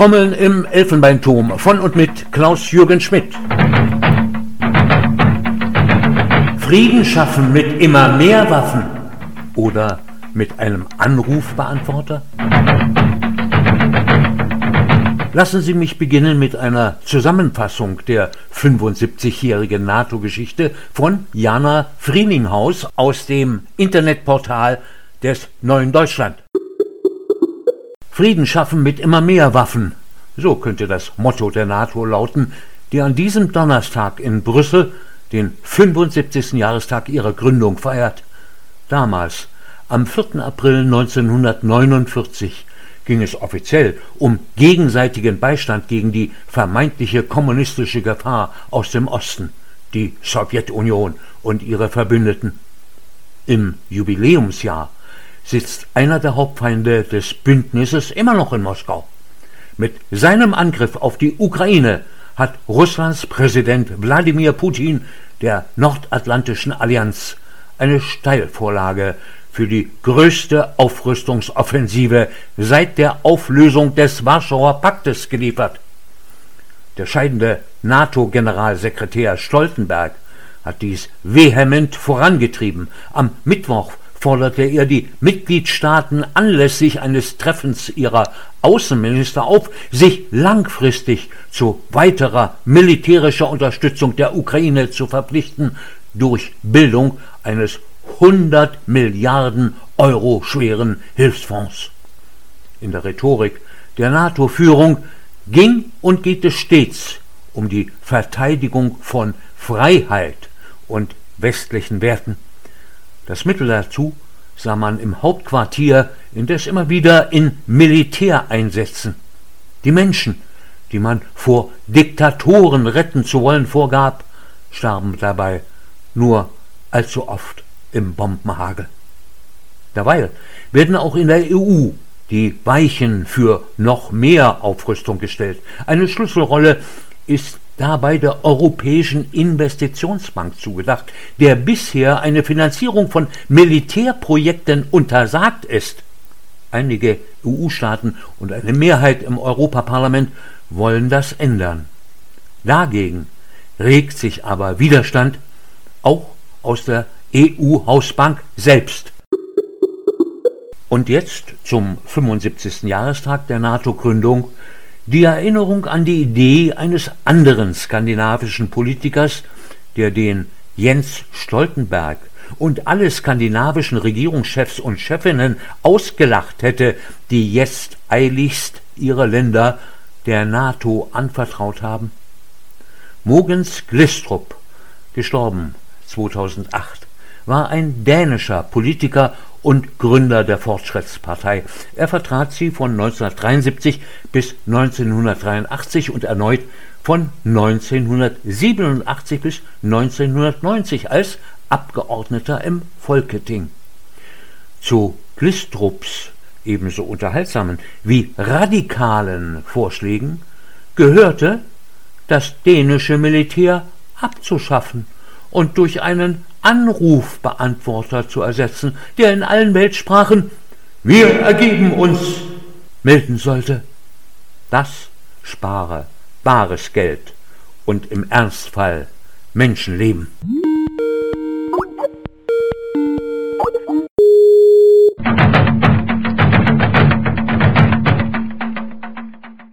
Trommeln im Elfenbeinturm von und mit Klaus-Jürgen Schmidt. Frieden schaffen mit immer mehr Waffen oder mit einem Anrufbeantworter? Lassen Sie mich beginnen mit einer Zusammenfassung der 75-jährigen NATO-Geschichte von Jana Frieninghaus aus dem Internetportal des Neuen Deutschland. Frieden schaffen mit immer mehr Waffen, so könnte das Motto der NATO lauten, die an diesem Donnerstag in Brüssel den 75. Jahrestag ihrer Gründung feiert. Damals, am 4. April 1949, ging es offiziell um gegenseitigen Beistand gegen die vermeintliche kommunistische Gefahr aus dem Osten, die Sowjetunion und ihre Verbündeten. Im Jubiläumsjahr sitzt einer der Hauptfeinde des Bündnisses immer noch in Moskau. Mit seinem Angriff auf die Ukraine hat Russlands Präsident Wladimir Putin der Nordatlantischen Allianz eine Steilvorlage für die größte Aufrüstungsoffensive seit der Auflösung des Warschauer Paktes geliefert. Der scheidende NATO-Generalsekretär Stoltenberg hat dies vehement vorangetrieben. Am Mittwoch forderte er die Mitgliedstaaten anlässlich eines Treffens ihrer Außenminister auf, sich langfristig zu weiterer militärischer Unterstützung der Ukraine zu verpflichten durch Bildung eines 100 Milliarden Euro schweren Hilfsfonds. In der Rhetorik der NATO-Führung ging und geht es stets um die Verteidigung von Freiheit und westlichen Werten. Das Mittel dazu sah man im Hauptquartier indes immer wieder in Militäreinsätzen. Die Menschen, die man vor Diktatoren retten zu wollen vorgab, starben dabei nur allzu oft im Bombenhagel. Derweil werden auch in der EU die Weichen für noch mehr Aufrüstung gestellt. Eine Schlüsselrolle ist dabei der Europäischen Investitionsbank zugedacht, der bisher eine Finanzierung von Militärprojekten untersagt ist. Einige EU-Staaten und eine Mehrheit im Europaparlament wollen das ändern. Dagegen regt sich aber Widerstand auch aus der EU-Hausbank selbst. Und jetzt zum 75. Jahrestag der NATO-Gründung die Erinnerung an die Idee eines anderen skandinavischen Politikers, der den Jens Stoltenberg und alle skandinavischen Regierungschefs und Chefinnen ausgelacht hätte, die jetzt eiligst ihre Länder der NATO anvertraut haben. Mogens Glistrup, gestorben 2008, war ein dänischer Politiker und Gründer der Fortschrittspartei. Er vertrat sie von 1973 bis 1983 und erneut von 1987 bis 1990 als Abgeordneter im Folketing. Zu Glistrups ebenso unterhaltsamen wie radikalen Vorschlägen gehörte, das dänische Militär abzuschaffen und durch einen Anrufbeantworter zu ersetzen, der in allen Weltsprachen "Wir ergeben uns" melden sollte. Das spare bares Geld und im Ernstfall Menschenleben.